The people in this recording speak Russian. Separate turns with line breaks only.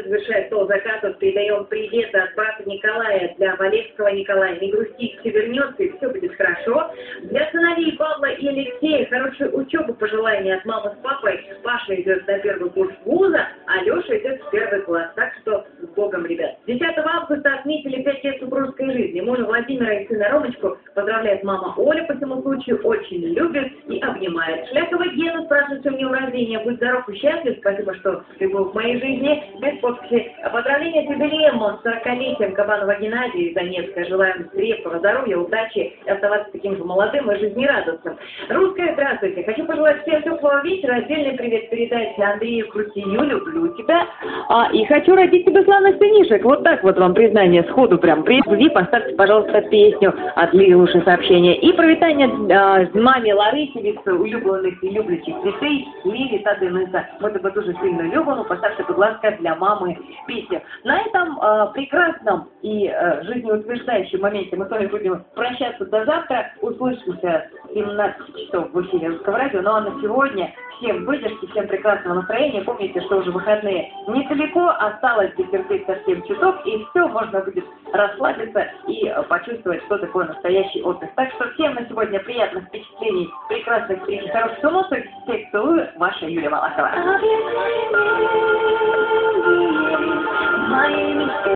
завершает стол заказов. Передаем привет от брата Николая для Валевского Николая. Не грусти, все вернется и все будет хорошо. Для сыновей Павла и Алексея хорошей учебы пожелания от мамы с папой. Паша идет на первый курс вуза, а Леша идет в первый класс. Так что с Богом, ребят. 10 августа отметили 5 лет супружеской жизни. Мужа Владимира и сына Ромочку поздравляет мама Оля по всему случаю. Очень любит и обнимает. Шляхова Гена спрашивает, с днем рождения. Будь здоров и счастлив. Спасибо, что ты был в моей жизни. Без подписи. Поздравления с юбилеем, с 40-летием Кабанова Геннадия из Донецка. Желаем крепкого здоровья, удачи и оставаться таким же молодым и жизнерадостным. Русская, здравствуйте. Хочу пожелать всем теплого вечера. Отдельный привет передайте Андрею Крутию. Люблю тебя. И хочу родить тебе славных сынишек. Вот так вот вам признание сходу прям. Привет, поставьте, пожалуйста, песню от Лилуши сообщение. И привитание маме Ларисе від улюблених і люблячих дітей Лілі та Дениса. Мы тебе дуже сильно любимо. Поставьте, будь ласка, для мамы песню. На этом прекрасном и жизнеутверждающем моменте мы с вами будем прощаться до завтра. Услышимся в 17 часов в эфире Русского радио. Ну а на сегодня всем выдержки, всем прекрасного настроения. Помните, что уже выходные недалеко, осталось дотерпеть совсем часов, и все, можно будет расслабиться и почувствовать, что такое настоящий отдых. Так что всем на сегодня приятных впечатлений, прекрасных встреч, хороших эмоций. Всех целую, ваша Юлия Малахова.